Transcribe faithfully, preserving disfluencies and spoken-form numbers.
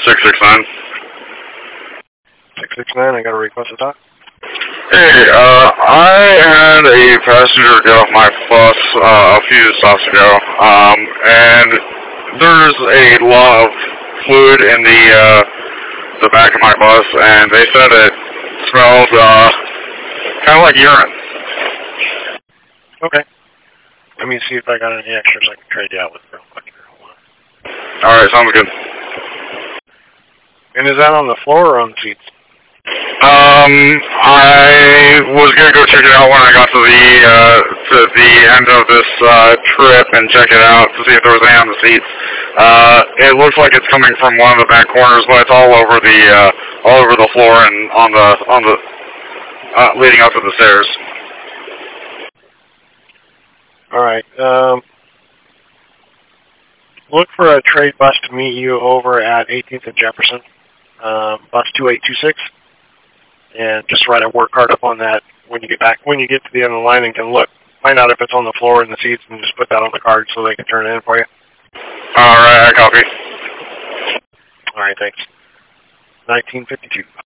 six six nine. six six nine, I got a request to talk. Hey, uh, I had a passenger get off my bus uh, a few stops ago, um, and there's a lot of fluid in the uh, the back of my bus, and they said it smelled uh, kind of like urine. Okay. Let me see if I got any extras I can trade you out with real quick. All right, sounds good. And is that on the floor or on the seats? Um, I was gonna go check it out when I got to the uh, to the end of this uh, trip and check it out to see if there was any on the seats. Uh, it looks like it's coming from one of the back corners, but it's all over the uh, all over the floor and on the on the uh, leading up to the stairs. All right. Um, look for a trade bus to meet you over at eighteenth and Jefferson, um, bus two eight two six. And just write a work card up on that when you get back, when you get to the end of the line and can look, find out if it's on the floor in the seats and just put that on the card so they can turn it in for you. All right, I copy. All right, thanks. nineteen fifty-two.